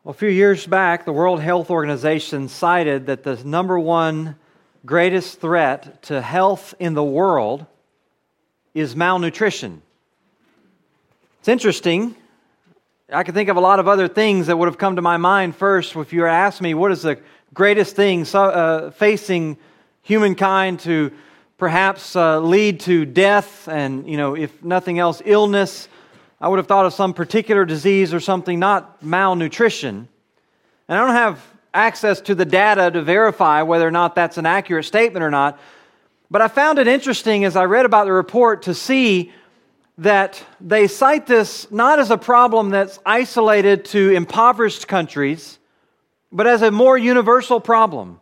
Well, a few years back, the World Health Organization cited that the number one greatest threat to health in the world is malnutrition. It's interesting. I could think of a lot of other things that would have come to my mind first if you were to ask me what is the greatest thing facing humankind to perhaps lead to death and, if nothing else, illness. I would have thought of some particular disease or something, not malnutrition. And I don't have access to the data to verify whether or not that's an accurate statement or not. But I found it interesting as I read about the report to see that they cite this not as a problem that's isolated to impoverished countries, but as a more universal problem.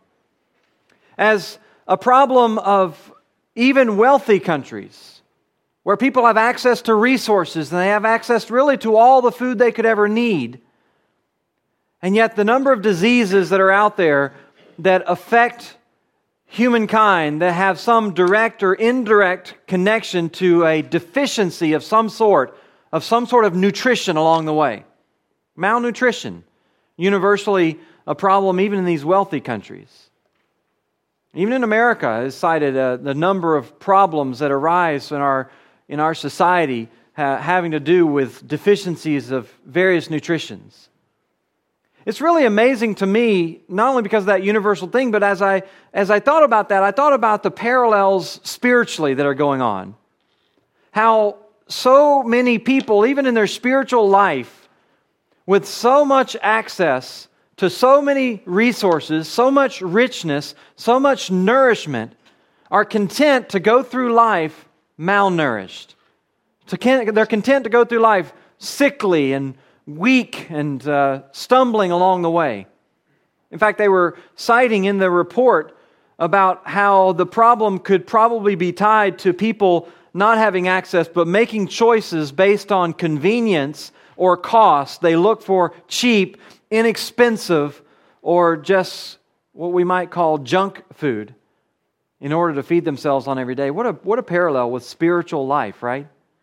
As a problem of even wealthy countries, where people have access to resources and they have access really to all the food they could ever need. And yet the number of diseases that are out there that affect humankind that have some direct or indirect connection to a deficiency of some sort of nutrition along the way. Malnutrition, universally a problem even in these wealthy countries. Even in America is cited the number of problems that arise in our society having to do with deficiencies of various nutritions. It's really amazing to me, not only because of that universal thing, but as I thought about that, I thought about the parallels spiritually that are going on. How so many people, even in their spiritual life, with so much access to so many resources, so much richness, so much nourishment, are content to go through life malnourished. They're content to go through life sickly and weak and stumbling along the way. In fact, they were citing in the report about how the problem could probably be tied to people not having access but making choices based on convenience or cost. They look for cheap, inexpensive, or just what we might call junk food in order to feed themselves on every day. What a parallel with spiritual life, right?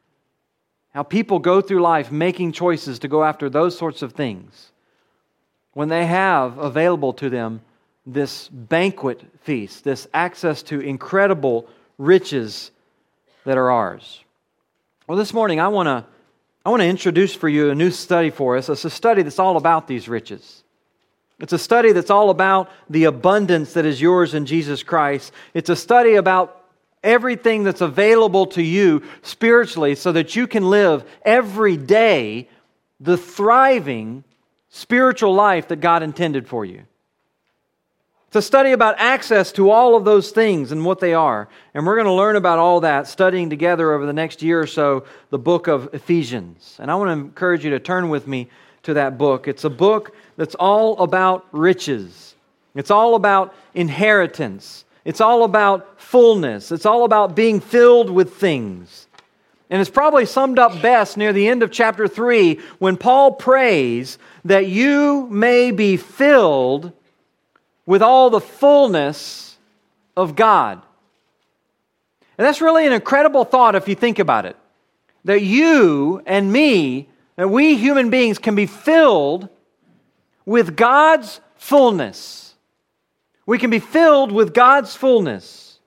How people go through life making choices to go after those sorts of things when they have available to them this banquet feast, this access to incredible riches that are ours. Well, this morning I want to introduce for you a new study for us. It's a study that's all about these riches. It's a study that's all about the abundance that is yours in Jesus Christ. It's a study about everything that's available to you spiritually so that you can live every day the thriving spiritual life that God intended for you. It's a study about access to all of those things and what they are. And we're going to learn about all that studying together over the next year or so the book of Ephesians. And I want to encourage you to turn with me to that book. It's a book that's all about riches. It's all about inheritance. It's all about fullness. It's all about being filled with things. And it's probably summed up best near the end of chapter 3 when Paul prays that you may be filled with all the fullness of God. And that's really an incredible thought if you think about it. That you and me, that we human beings can be filled with God's fullness. We can be filled with God's fullness.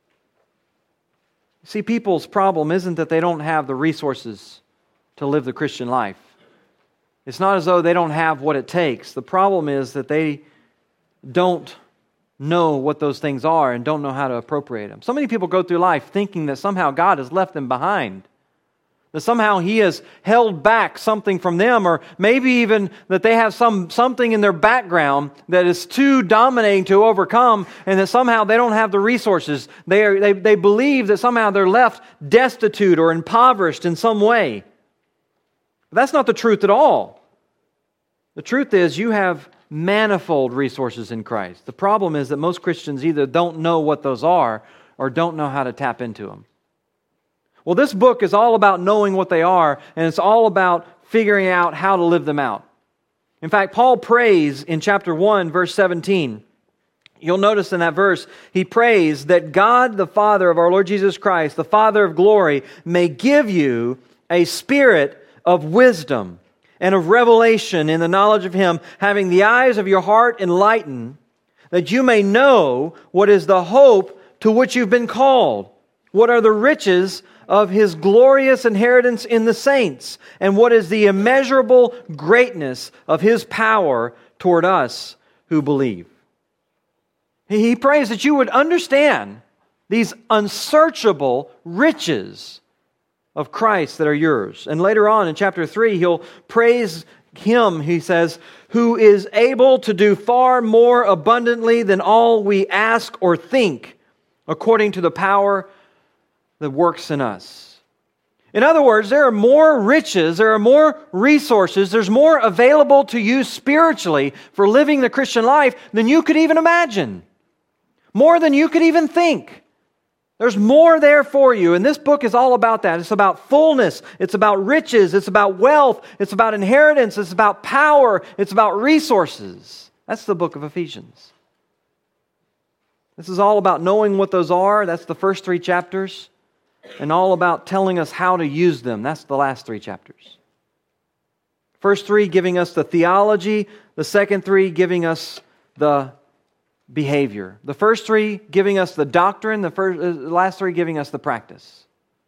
See, people's problem isn't that they don't have the resources to live the Christian life. It's not as though they don't have what it takes. The problem is that they don't know what those things are and don't know how to appropriate them. So many people go through life thinking that somehow God has left them behind. That somehow He has held back something from them, or maybe even that they have something in their background that is too dominating to overcome, and that somehow they don't have the resources. They believe that somehow they're left destitute or impoverished in some way. But that's not the truth at all. The truth is you have manifold resources in Christ. The problem is that most Christians either don't know what those are or don't know how to tap into them. Well, this book is all about knowing what they are, and it's all about figuring out how to live them out. In fact, Paul prays in chapter 1, verse 17. You'll notice in that verse, he prays that God, the Father of our Lord Jesus Christ, the Father of glory, may give you a spirit of wisdom and of revelation in the knowledge of Him, having the eyes of your heart enlightened, that you may know what is the hope to which you've been called, what are the riches of His glorious inheritance in the saints, and what is the immeasurable greatness of His power toward us who believe. He prays that you would understand these unsearchable riches of Christ that are yours. And later on in chapter 3, he'll praise Him, he says, who is able to do far more abundantly than all we ask or think, according to the power that works in us. In other words, there are more riches, there are more resources, there's more available to you spiritually for living the Christian life than you could even imagine. More than you could even think. There's more there for you, and this book is all about that. It's about fullness, it's about riches, it's about wealth, it's about inheritance, it's about power, it's about resources. That's the book of Ephesians. This is all about knowing what those are. That's the first 3 chapters. And all about telling us how to use them. That's the last 3 chapters. First 3 giving us the theology, the second 3 giving us the behavior. The first 3 giving us the doctrine, the last 3 giving us the practice.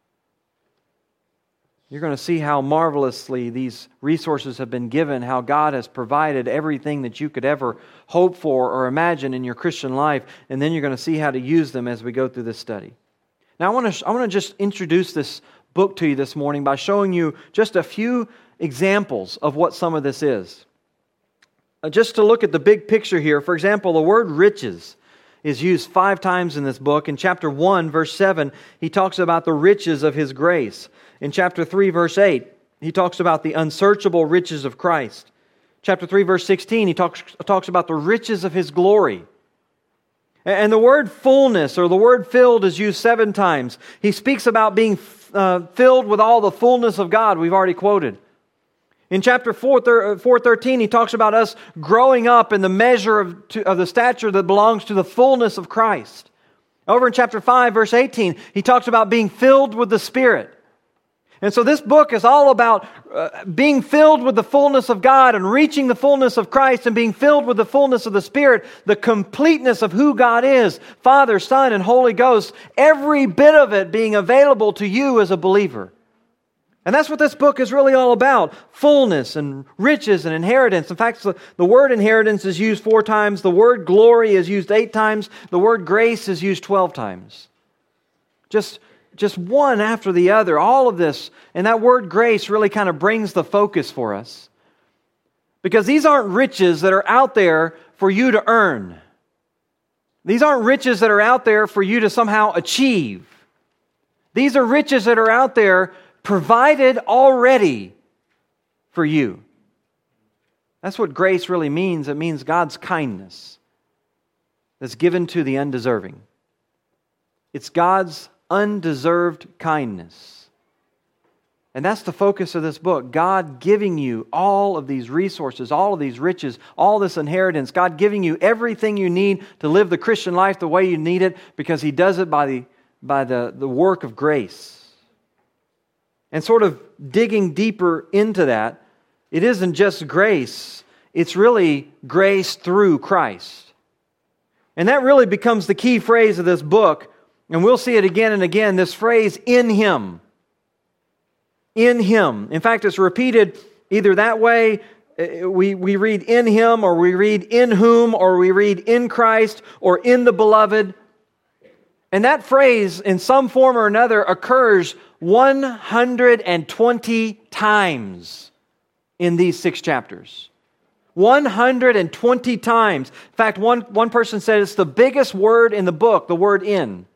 You're going to see how marvelously these resources have been given, how God has provided everything that you could ever hope for or imagine in your Christian life, and then you're going to see how to use them as we go through this study. Now I want to just introduce this book to you this morning by showing you just a few examples of what some of this is. Just to look at the big picture here, for example, the word riches is used 5 times in this book. In chapter 1, verse 7, he talks about the riches of His grace. In chapter 3, verse 8, he talks about the unsearchable riches of Christ. Chapter 3, verse 16, he talks about the riches of His glory. And the word fullness or the word filled is used 7 times. He speaks about being filled with all the fullness of God we've already quoted. In chapter 4:13, he talks about us growing up in the measure of the stature that belongs to the fullness of Christ. Over in chapter 5, verse 18, he talks about being filled with the Spirit. And so this book is all about being filled with the fullness of God and reaching the fullness of Christ and being filled with the fullness of the Spirit, the completeness of who God is, Father, Son, and Holy Ghost, every bit of it being available to you as a believer. And that's what this book is really all about, fullness and riches and inheritance. In fact, the word inheritance is used 4 times, the word glory is used 8 times, the word grace is used 12 times. Just one after the other, all of this. And that word grace really kind of brings the focus for us. Because these aren't riches that are out there for you to earn. These aren't riches that are out there for you to somehow achieve. These are riches that are out there provided already for you. That's what grace really means. It means God's kindness that's given to the undeserving. It's God's undeserved kindness. And that's the focus of this book. God giving you all of these resources, all of these riches, all this inheritance. God giving you everything you need to live the Christian life the way you need it, because He does it by the work of grace. And sort of digging deeper into that, it isn't just grace, it's really grace through Christ. And that really becomes the key phrase of this book, and we'll see it again and again, this phrase, in Him. In Him. In fact, it's repeated either that way, we read in Him, or we read in whom, or we read in Christ, or in the Beloved. And that phrase, in some form or another, occurs 120 times in these 6 chapters. 120 times. In fact, one person said it's the biggest word in the book, the word in.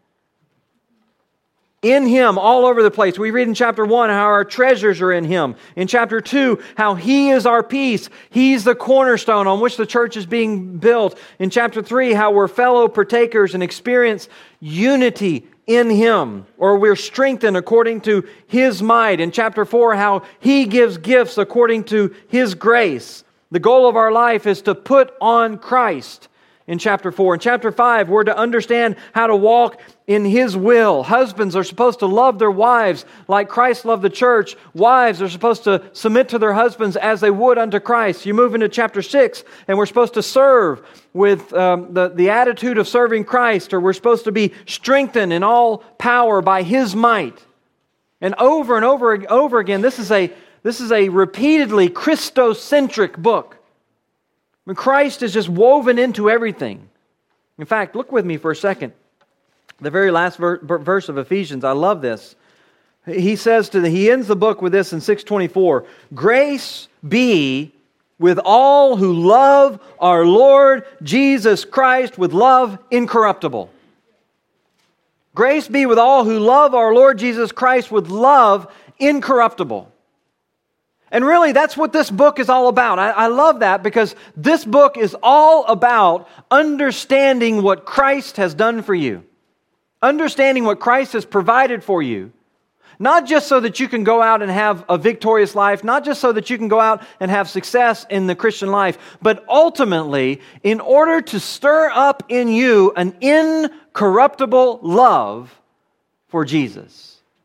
In Him, all over the place. We read in chapter 1 how our treasures are in Him. In chapter 2, how He is our peace. He's the cornerstone on which the church is being built. In chapter 3, how we're fellow partakers and experience unity in Him, or we're strengthened according to His might. In chapter 4, how He gives gifts according to His grace. The goal of our life is to put on Christ. in chapter 4. In chapter 5, we're to understand how to walk in His will. Husbands are supposed to love their wives like Christ loved the church. Wives are supposed to submit to their husbands as they would unto Christ. You move into chapter 6, and we're supposed to serve with the attitude of serving Christ, or we're supposed to be strengthened in all power by His might. And over again, this is a repeatedly Christocentric book. I mean, Christ is just woven into everything. In fact, look with me for a second. The very last verse of Ephesians, I love this. He ends the book with this in 6:24. Grace be with all who love our Lord Jesus Christ with love incorruptible. Grace be with all who love our Lord Jesus Christ with love incorruptible. And really, that's what this book is all about. I love that because this book is all about understanding what Christ has done for you. Understanding what Christ has provided for you. Not just so that you can go out and have a victorious life, not just so that you can go out and have success in the Christian life, but ultimately, in order to stir up in you an incorruptible love for Jesus.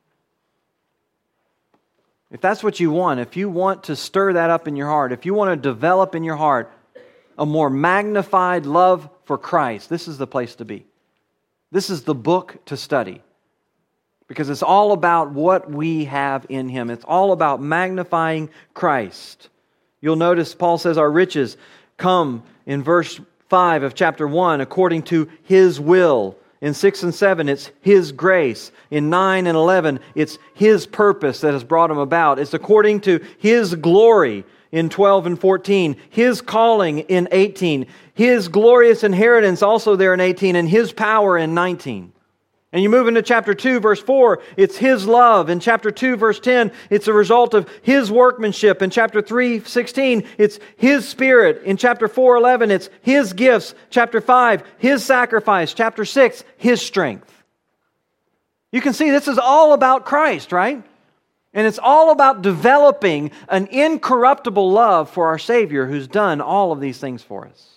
If that's what you want, if you want to stir that up in your heart, if you want to develop in your heart a more magnified love for Christ, this is the place to be. This is the book to study. Because it's all about what we have in Him. It's all about magnifying Christ. You'll notice Paul says our riches come in verse 5 of chapter 1 according to His will. In 6 and 7, it's His grace. In 9 and 11, it's His purpose that has brought Him about. It's according to His glory in 12 and 14. His calling in 18. His glorious inheritance also there in 18. And His power in 19. And you move into chapter 2, verse 4, it's His love. In chapter 2, verse 10, it's a result of His workmanship. In chapter 3, 16, it's His Spirit. In chapter 4, 11, it's His gifts. Chapter 5, His sacrifice. Chapter 6, His strength. You can see this is all about Christ, right? And it's all about developing an incorruptible love for our Savior who's done all of these things for us.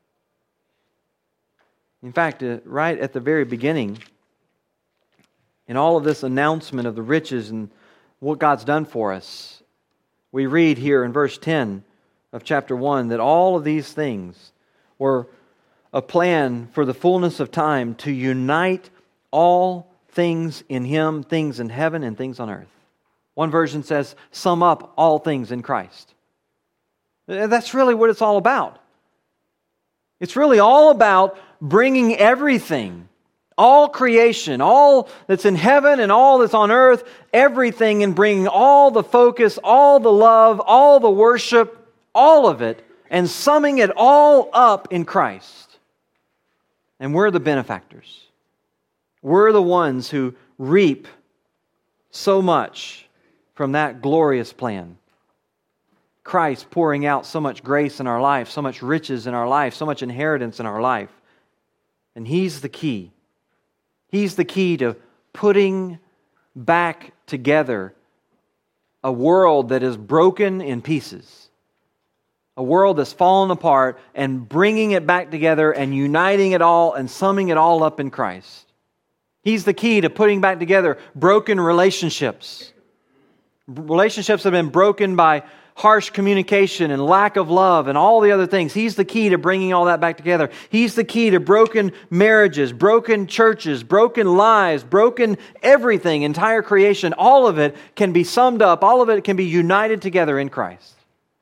In fact, right at the very beginning, in all of this announcement of the riches and what God's done for us, we read here in verse 10 of chapter 1 that all of these things were a plan for the fullness of time to unite all things in Him, things in heaven and things on earth. One version says, sum up all things in Christ. That's really what it's all about. It's really all about bringing everything, all creation, all that's in heaven and all that's on earth, everything, and bringing all the focus, all the love, all the worship, all of it, and summing it all up in Christ. And we're the benefactors. We're the ones who reap so much from that glorious plan. Christ pouring out so much grace in our life, so much riches in our life, so much inheritance in our life. And He's the key. He's the key to putting back together a world that is broken in pieces. A world that's fallen apart and bringing it back together and uniting it all and summing it all up in Christ. He's the key to putting back together broken relationships. Relationships have been broken by harsh communication and lack of love and all the other things. He's the key to bringing all that back together. He's the key to broken marriages, broken churches, broken lives, broken everything, entire creation. All of it can be summed up. All of it can be united together in Christ.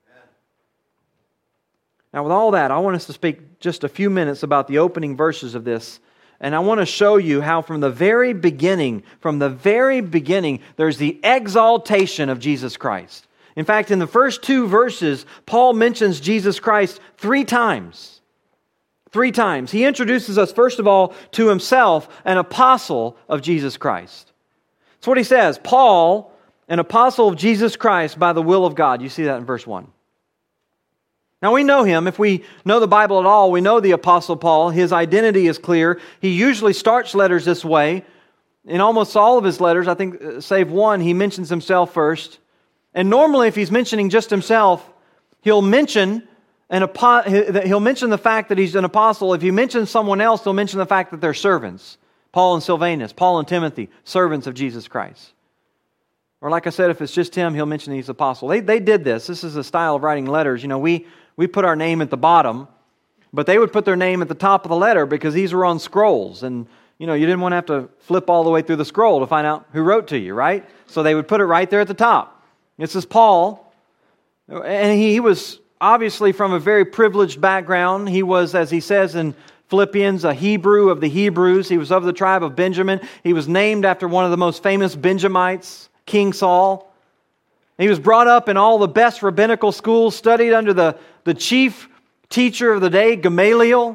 Now, with all that, I want us to speak just a few minutes about the opening verses of this. And I want to show you how from the very beginning, there's the exaltation of Jesus Christ. In fact, in the first 2 verses, Paul mentions Jesus Christ 3 times. 3 times. He introduces us, first of all, to himself, an apostle of Jesus Christ. That's what he says. Paul, an apostle of Jesus Christ by the will of God. You see that in verse 1. Now we know him. If we know the Bible at all, we know the Apostle Paul. His identity is clear. He usually starts letters this way. In almost all of his letters, I think save one, he mentions himself first. And normally if he's mentioning just himself, he'll mention he'll mention the fact that he's an apostle. If he mentions someone else, he'll mention the fact that they're servants. Paul and Silvanus, Paul and Timothy, servants of Jesus Christ. Or like I said, if it's just him, he'll mention he's apostle. They did this. This is a style of writing letters. We put our name at the bottom, but they would put their name at the top of the letter because these were on scrolls. And, you didn't want to have to flip all the way through the scroll to find out who wrote to you, right? So they would put it right there at the top. This is Paul. And he was obviously from a very privileged background. He was, as he says in Philippians, a Hebrew of the Hebrews. He was of the tribe of Benjamin. He was named after one of the most famous Benjamites, King Saul. He was brought up in all the best rabbinical schools, studied under the chief teacher of the day, Gamaliel.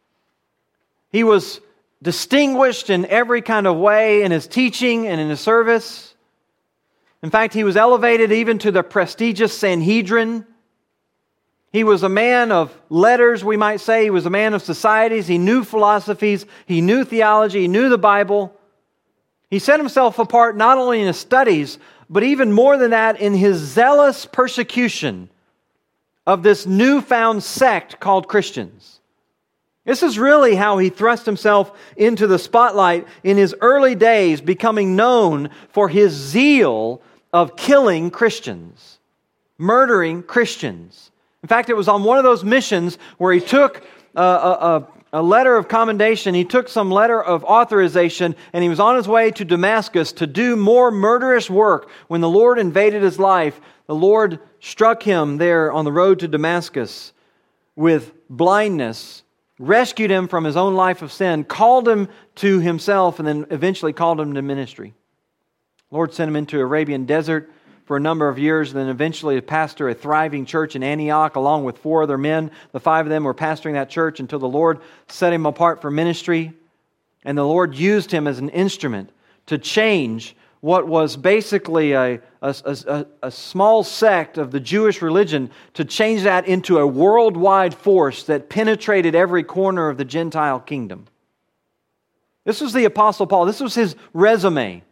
He was distinguished in every kind of way in his teaching and in his service. In fact, he was elevated even to the prestigious Sanhedrin. He was a man of letters, we might say. He was a man of societies. He knew philosophies. He knew theology. He knew the Bible. He set himself apart not only in his studies, but even more than that, in his zealous persecution of this newfound sect called Christians. This is really how he thrust himself into the spotlight in his early days, becoming known for his zeal of killing Christians, murdering Christians. In fact, it was on one of those missions where he took a letter of commendation, he took some letter of authorization, and he was on his way to Damascus to do more murderous work. When the Lord invaded his life, the Lord struck him there on the road to Damascus with blindness, rescued him from his own life of sin, called him to himself, and then eventually called him to ministry. The Lord sent him into Arabian desert for a number of years, and then eventually pastor a thriving church in Antioch along with 4 other men. The 5 of them were pastoring that church until the Lord set him apart for ministry. And the Lord used him as an instrument to change what was basically a small sect of the Jewish religion, to change that into a worldwide force that penetrated every corner of the Gentile kingdom. This was the Apostle Paul. This was his resume.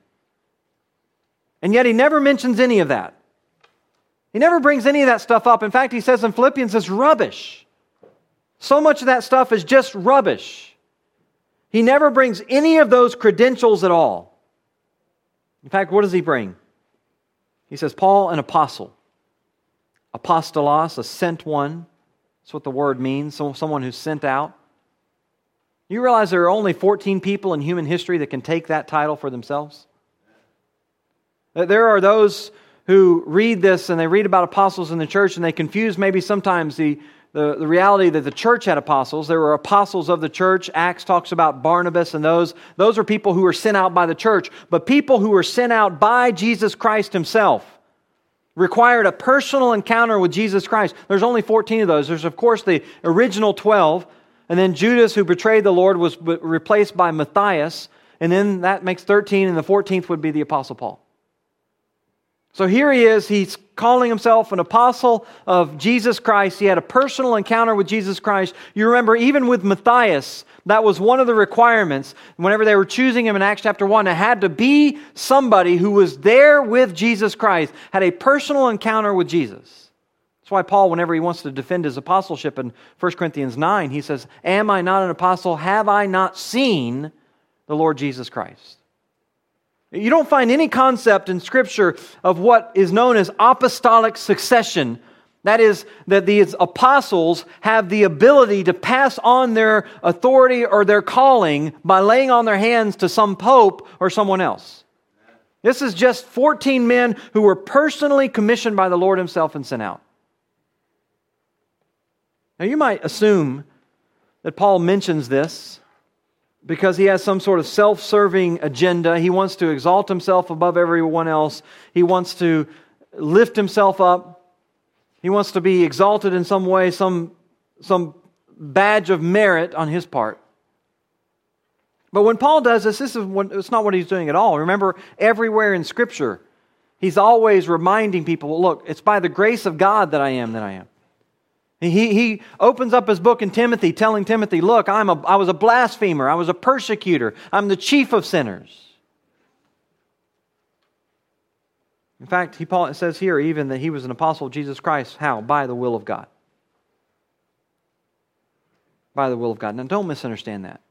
And yet he never mentions any of that. He never brings any of that stuff up. In fact, he says in Philippians, it's rubbish. So much of that stuff is just rubbish. He never brings any of those credentials at all. In fact, what does he bring? He says, Paul, an apostle. Apostolos, a sent one. That's what the word means, someone who's sent out. You realize there are only 14 people in human history that can take that title for themselves? There are those who read this and they read about apostles in the church and they confuse maybe sometimes the reality that the church had apostles. There were apostles of the church. Acts talks about Barnabas and those. Those are people who were sent out by the church. But people who were sent out by Jesus Christ himself required a personal encounter with Jesus Christ. There's only 14 of those. There's, of course, the original 12. And then Judas, who betrayed the Lord, was replaced by Matthias. And then that makes 13, and the 14th would be the Apostle Paul. So here he is, he's calling himself an apostle of Jesus Christ. He had a personal encounter with Jesus Christ. You remember, even with Matthias, that was one of the requirements. Whenever they were choosing him in Acts chapter 1, it had to be somebody who was there with Jesus Christ, had a personal encounter with Jesus. That's why Paul, whenever he wants to defend his apostleship in 1 Corinthians 9, he says, "Am I not an apostle? Have I not seen the Lord Jesus Christ?" You don't find any concept in Scripture of what is known as apostolic succession. That is, that these apostles have the ability to pass on their authority or their calling by laying on their hands to some pope or someone else. This is just 14 men who were personally commissioned by the Lord himself and sent out. Now you might assume that Paul mentions this because he has some sort of self-serving agenda. He wants to exalt himself above everyone else. He wants to lift himself up. He wants to be exalted in some way, some badge of merit on his part. But when Paul does this, it's not what he's doing at all. Remember, everywhere in Scripture, he's always reminding people, look, it's by the grace of God that I am that I am. He opens up his book in Timothy, telling Timothy, look, I was a blasphemer, I was a persecutor, I'm the chief of sinners. In fact, Paul says here even that he was an apostle of Jesus Christ. How? By the will of God. by the will of God. Now, don't misunderstand that.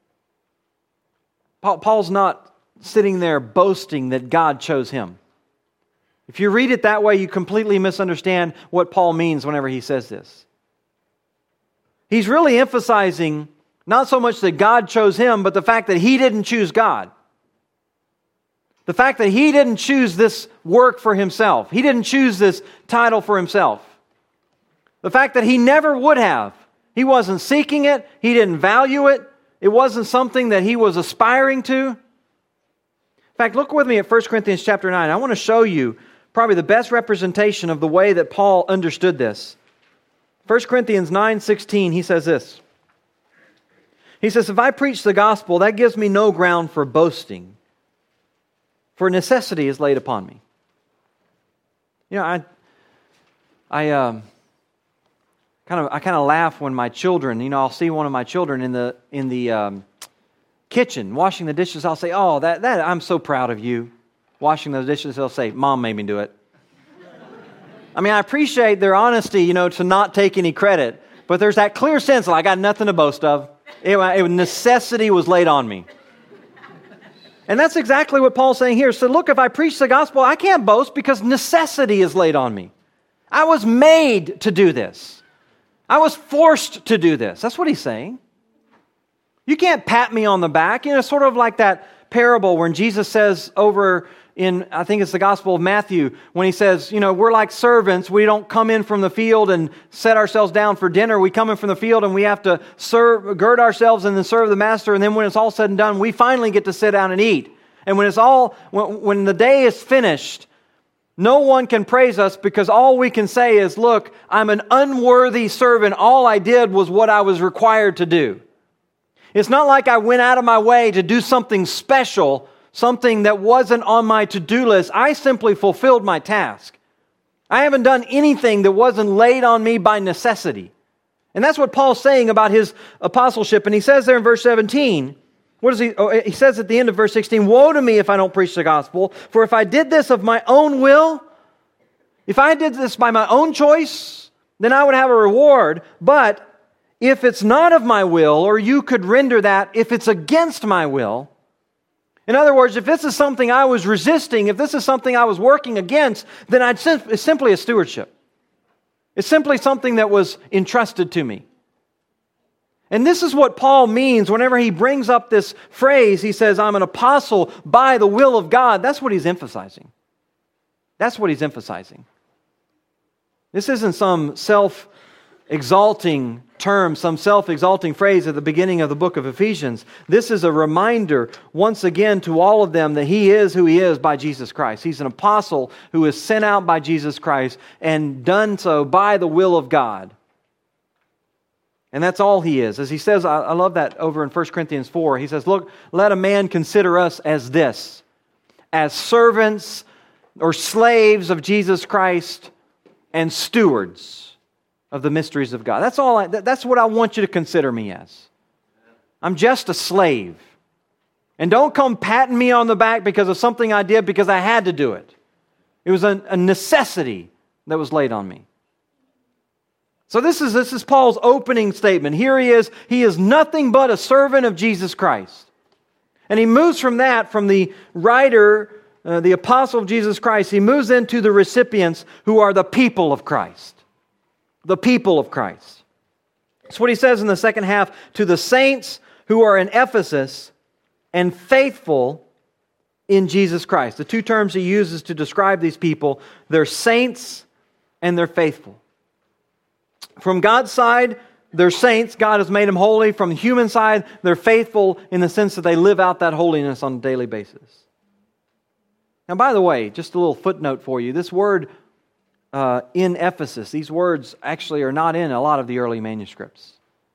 Paul's not sitting there boasting that God chose him. If you read it that way, you completely misunderstand what Paul means whenever he says this. He's really emphasizing not so much that God chose him, but the fact that he didn't choose God. The fact that he didn't choose this work for himself. He didn't choose this title for himself. The fact that he never would have. He wasn't seeking it. He didn't value it. It wasn't something that he was aspiring to. In fact, look with me at 1 Corinthians chapter 9. I want to show you probably the best representation of the way that Paul understood this. 1 Corinthians 9:16, he says this. He says, if I preach the gospel, that gives me no ground for boasting, for necessity is laid upon me. You know, I kind of laugh when my children, I'll see one of my children in the kitchen washing the dishes. I'll say, "Oh, that I'm so proud of you washing those dishes." They'll say, "Mom made me do it." I mean, I appreciate their honesty, to not take any credit, but there's that clear sense that I got nothing to boast of. Necessity was laid on me. And that's exactly what Paul's saying here. So look, if I preach the gospel, I can't boast because necessity is laid on me. I was made to do this. I was forced to do this. That's what he's saying. You can't pat me on the back. Sort of like that parable when Jesus says over in, I think it's the Gospel of Matthew, when he says, we're like servants. We don't come in from the field and set ourselves down for dinner. We come in from the field and we have to gird ourselves and then serve the master. And then when it's all said and done, we finally get to sit down and eat. And when the day is finished, no one can praise us because all we can say is, look, I'm an unworthy servant. All I did was what I was required to do. It's not like I went out of my way to do something special, something that wasn't on my to-do list. I simply fulfilled my task. I haven't done anything that wasn't laid on me by necessity. And that's what Paul's saying about his apostleship. And he says there in verse 17, what does he? He says at the end of verse 16, woe to me if I don't preach the gospel, for if I did this of my own will, if I did this by my own choice, then I would have a reward. But if it's not of my will, or you could render that, if it's against my will, in other words, if this is something I was resisting, if this is something I was working against, then it's simply a stewardship. It's simply something that was entrusted to me. And this is what Paul means whenever he brings up this phrase. He says, I'm an apostle by the will of God. That's what he's emphasizing. That's what he's emphasizing. This isn't some self-exalting term, some self-exalting phrase at the beginning of the book of Ephesians. This is a reminder once again to all of them that he is who he is by Jesus Christ. He's an apostle who is sent out by Jesus Christ and done so by the will of God. And that's all he is. As he says, I love that over in 1 Corinthians 4. He says, look, let a man consider us as this, as servants or slaves of Jesus Christ and stewards of the mysteries of God. That's what I want you to consider me as. I'm just a slave. And don't come patting me on the back because of something I did because I had to do it. It was a necessity that was laid on me. So this is Paul's opening statement. Here he is nothing but a servant of Jesus Christ. And he moves from that, from the writer, the apostle of Jesus Christ, he moves into the recipients who are the people of Christ. The people of Christ. That's what he says in the second half, to the saints who are in Ephesus and faithful in Jesus Christ. The two terms he uses to describe these people, they're saints and they're faithful. From God's side, they're saints. God has made them holy. From the human side, they're faithful in the sense that they live out that holiness on a daily basis. Now, by the way, just a little footnote for you. This word in Ephesus, these words actually are not in a lot of the early manuscripts.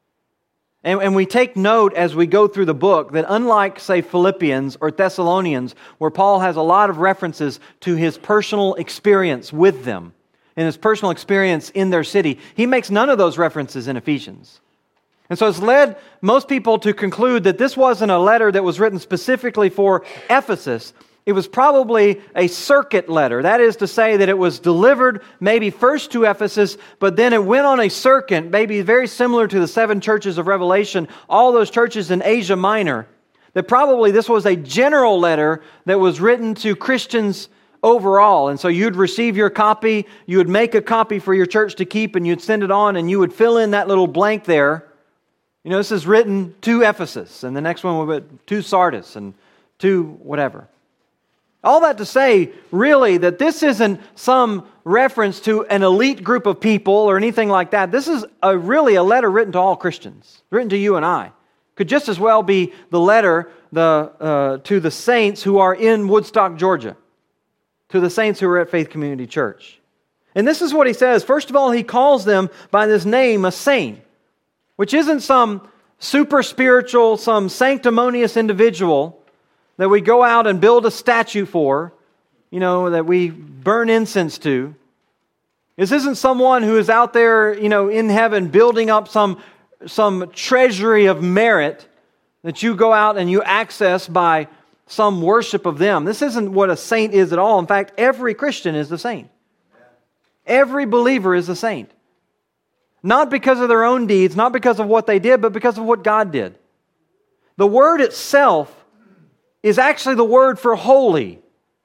And we take note as we go through the book that unlike, say, Philippians or Thessalonians, where Paul has a lot of references to his personal experience with them, and his personal experience in their city, he makes none of those references in Ephesians. And so it's led most people to conclude that this wasn't a letter that was written specifically for Ephesus, It was probably a circuit letter. That is to say that it was delivered maybe first to Ephesus, but then it went on a circuit, maybe very similar to the 7 churches of Revelation, all those churches in Asia Minor, that probably this was a general letter that was written to Christians overall. And so you'd receive your copy, you would make a copy for your church to keep, and you'd send it on, and you would fill in that little blank there. You know, this is written to Ephesus, and the next one would be to Sardis, and to whatever. All that to say, really, that this isn't some reference to an elite group of people or anything like that. This is really a letter written to all Christians, written to you and I. Could just as well be the letter to the saints who are in Woodstock, Georgia, to the saints who are at Faith Community Church. And this is what he says. First of all, he calls them by this name, a saint, which isn't some super spiritual, some sanctimonious individual that we go out and build a statue for, you know, that we burn incense to. This isn't someone who is out there, you know, in heaven building up some treasury of merit that you go out and you access by some worship of them. This isn't what a saint is at all. In fact, every Christian is a saint. Every believer is a saint. Not because of their own deeds, not because of what they did, but because of what God did. The word itself is actually the word for holy.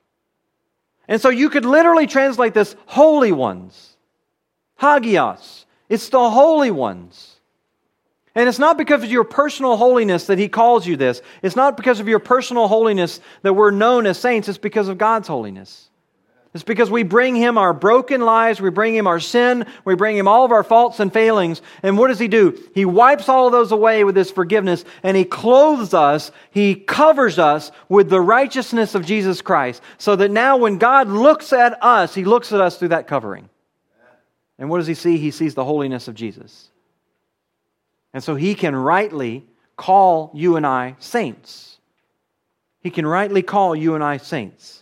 And so you could literally translate this holy ones. Hagios. It's the holy ones. And it's not because of your personal holiness that he calls you this. It's not because of your personal holiness that we're known as saints. It's because of God's holiness. It's because we bring Him our broken lives, we bring Him our sin, we bring Him all of our faults and failings. And what does He do? He wipes all of those away with His forgiveness, and He clothes us, He covers us with the righteousness of Jesus Christ, so that now when God looks at us, He looks at us through that covering. And what does He see? He sees the holiness of Jesus. And so He can rightly call you and I saints. He can rightly call you and I saints.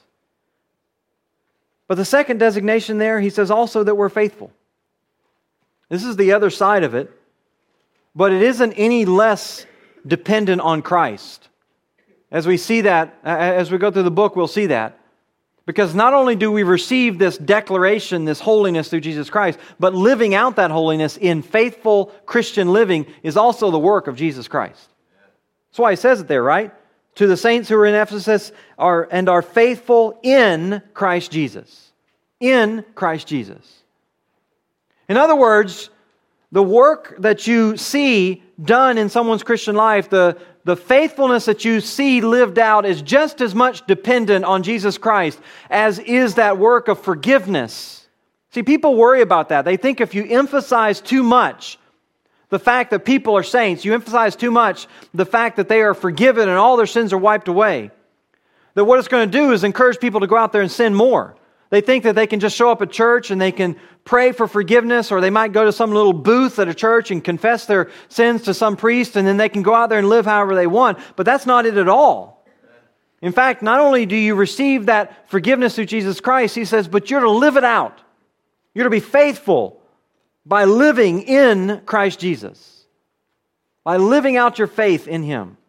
But the second designation there, he says also that we're faithful. This is the other side of it, but it isn't any less dependent on Christ. As we see that, as we go through the book, we'll see that. Because not only do we receive this declaration, this holiness through Jesus Christ, but living out that holiness in faithful Christian living is also the work of Jesus Christ. That's why he says it there, right? To the saints who are in Ephesus are faithful in Christ Jesus. In Christ Jesus. In other words, the work that you see done in someone's Christian life, the faithfulness that you see lived out is just as much dependent on Jesus Christ as is that work of forgiveness. See, people worry about that. They think if you emphasize too much the fact that people are saints, you emphasize too much the fact that they are forgiven and all their sins are wiped away, that what it's going to do is encourage people to go out there and sin more. They think that they can just show up at church and they can pray for forgiveness, or they might go to some little booth at a church and confess their sins to some priest, and then they can go out there and live however they want. But that's not it at all. In fact, not only do you receive that forgiveness through Jesus Christ, he says, but you're to live it out. You're to be faithful by living in Christ Jesus. By living out your faith in Him.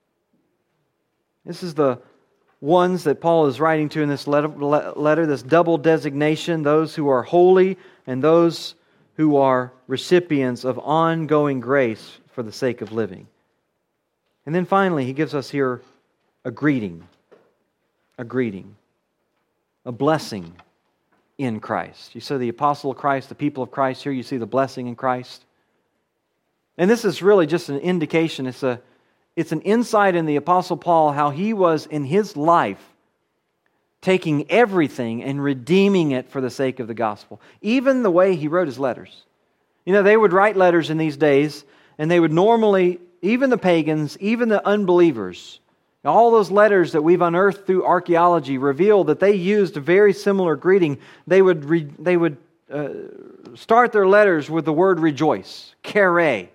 This is the ones that Paul is writing to in this letter, this double designation, those who are holy and those who are recipients of ongoing grace for the sake of living. And then finally, he gives us here a greeting, a blessing in Christ. You see the apostle of Christ, the people of Christ. Here you see the blessing in Christ. And this is really just an indication. It's an insight in the apostle Paul, how he was in his life taking everything and redeeming it for the sake of the gospel. Even the way he wrote his letters. You know, they would write letters in these days, and they would normally, even the pagans, even the unbelievers, all those letters that we've unearthed through archaeology reveal that they used a very similar greeting. They would start their letters with the word rejoice, kere.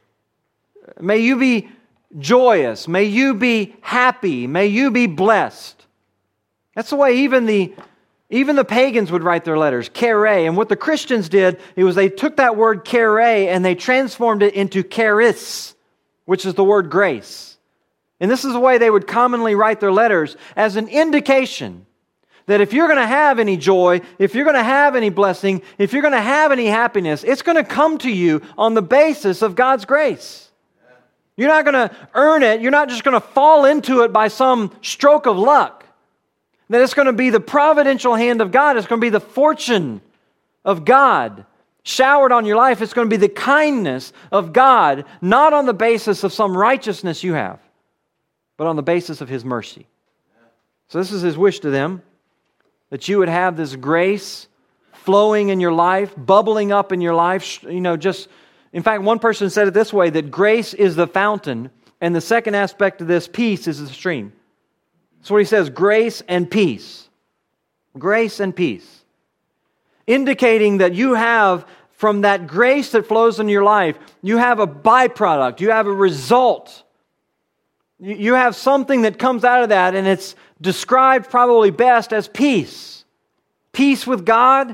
May you be joyous. May you be happy. May you be blessed. That's the way even the pagans would write their letters, kere. And what the Christians did, it was they took that word kere and they transformed it into charis, which is the word grace. And this is the way they would commonly write their letters, as an indication that if you're going to have any joy, if you're going to have any blessing, if you're going to have any happiness, it's going to come to you on the basis of God's grace. You're not going to earn it. You're not just going to fall into it by some stroke of luck. That it's going to be the providential hand of God. It's going to be the fortune of God showered on your life. It's going to be the kindness of God, not on the basis of some righteousness you have, but on the basis of His mercy. So this is His wish to them, that you would have this grace flowing in your life, bubbling up in your life. In fact, one person said it this way, that grace is the fountain, and the second aspect of this, peace, is the stream. That's what he says, grace and peace. Grace and peace. Indicating that you have, from that grace that flows in your life, you have a byproduct, you have a result. You have something that comes out of that, and it's described probably best as peace. Peace with God,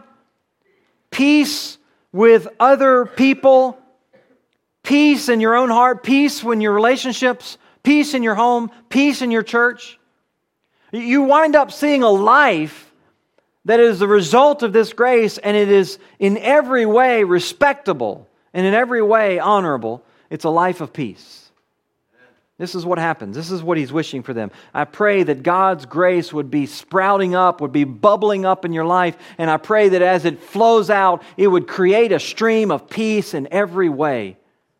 peace with other people, peace in your own heart, peace in your relationships, peace in your home, peace in your church. You wind up seeing a life that is the result of this grace, and it is in every way respectable and in every way honorable. It's a life of peace. This is what happens. This is what He's wishing for them. I pray that God's grace would be sprouting up, would be bubbling up in your life, and I pray that as it flows out, it would create a stream of peace in every way.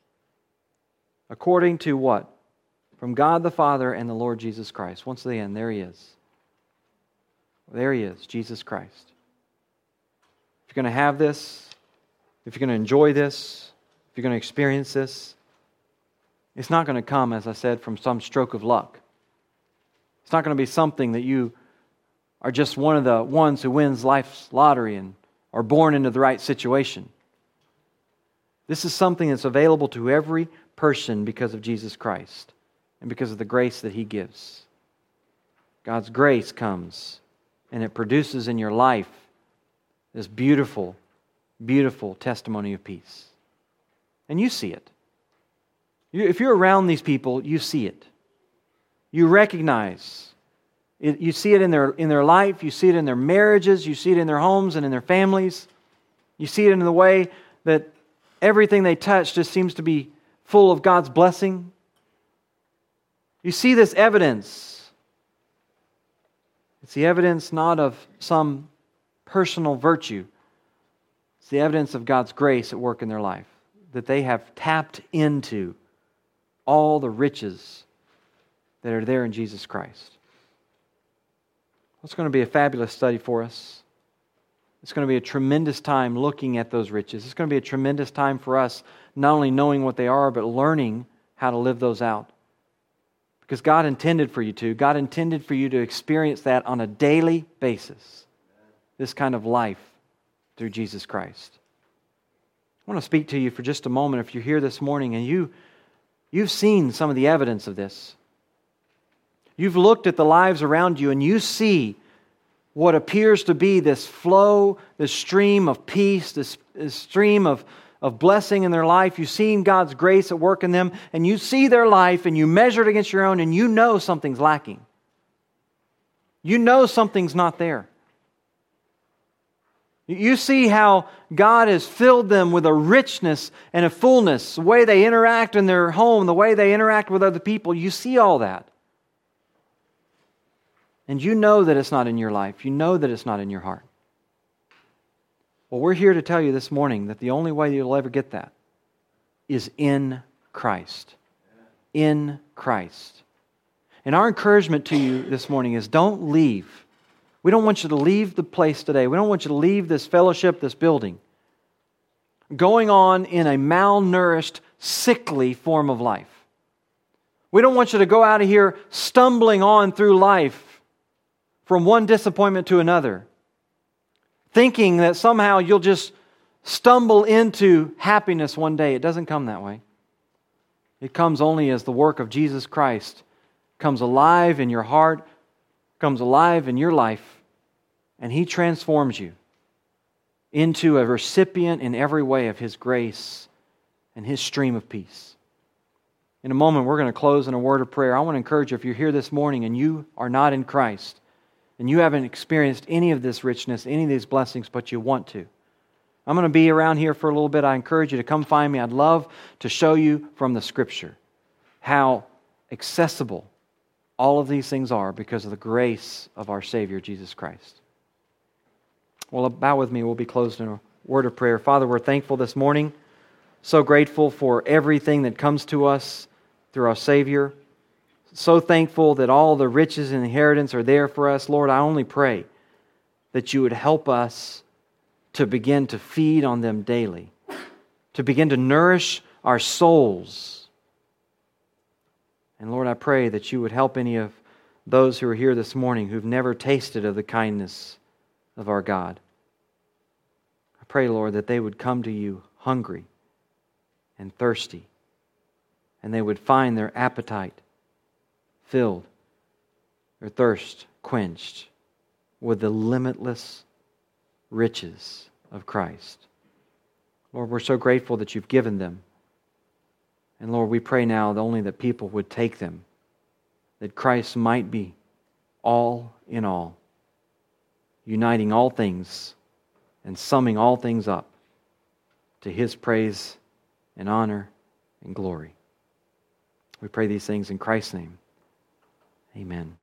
According to what? From God the Father and the Lord Jesus Christ. Once again, there He is. There He is, Jesus Christ. If you're going to have this, if you're going to enjoy this, if you're going to experience this, it's not going to come, as I said, from some stroke of luck. It's not going to be something that you are just one of the ones who wins life's lottery and are born into the right situation. This is something that's available to every person because of Jesus Christ and because of the grace that He gives. God's grace comes and it produces in your life this beautiful, beautiful testimony of peace. And you see it. If you're around these people, you see it. You recognize it. You see it in their life. You see it in their marriages. You see it in their homes and in their families. You see it in the way that everything they touch just seems to be full of God's blessing. You see this evidence. It's the evidence not of some personal virtue. It's the evidence of God's grace at work in their life, that they have tapped into all the riches that are there in Jesus Christ. It's going to be a fabulous study for us. It's going to be a tremendous time looking at those riches. It's going to be a tremendous time for us not only knowing what they are, but learning how to live those out. Because God intended for you to. God intended for you to experience that on a daily basis. This kind of life through Jesus Christ. I want to speak to you for just a moment if you're here this morning and you've seen some of the evidence of this. You've looked at the lives around you and you see what appears to be this flow, this stream of peace, this stream of blessing in their life. You've seen God's grace at work in them, and you see their life and you measure it against your own and you know something's lacking. You know something's not there. You see how God has filled them with a richness and a fullness, the way they interact in their home, the way they interact with other people. You see all that. And you know that it's not in your life. You know that it's not in your heart. Well, we're here to tell you this morning that the only way you'll ever get that is in Christ. In Christ. And our encouragement to you this morning is don't leave. We don't want you to leave the place today. We don't want you to leave this fellowship, this building, going on in a malnourished, sickly form of life. We don't want you to go out of here stumbling on through life from one disappointment to another, thinking that somehow you'll just stumble into happiness one day. It doesn't come that way. It comes only as the work of Jesus Christ comes alive in your heart, comes alive in your life, and He transforms you into a recipient in every way of His grace and His stream of peace. In a moment, we're going to close in a word of prayer. I want to encourage you, if you're here this morning and you are not in Christ, and you haven't experienced any of this richness, any of these blessings, but you want to, I'm going to be around here for a little bit. I encourage you to come find me. I'd love to show you from the Scripture how accessible all of these things are because of the grace of our Savior, Jesus Christ. Well, bow with me. We'll be closed in a word of prayer. Father, we're thankful this morning. So grateful for everything that comes to us through our Savior. So thankful that all the riches and inheritance are there for us. Lord, I only pray that you would help us to begin to feed on them daily, to begin to nourish our souls. And Lord, I pray that you would help any of those who are here this morning who've never tasted of the kindness of our God. I pray, Lord, that they would come to you hungry and thirsty, and they would find their appetite filled, their thirst quenched with the limitless riches of Christ. Lord, we're so grateful that you've given them. And Lord, we pray now only that people would take them, that Christ might be all in all, uniting all things and summing all things up to His praise and honor and glory. We pray these things in Christ's name. Amen.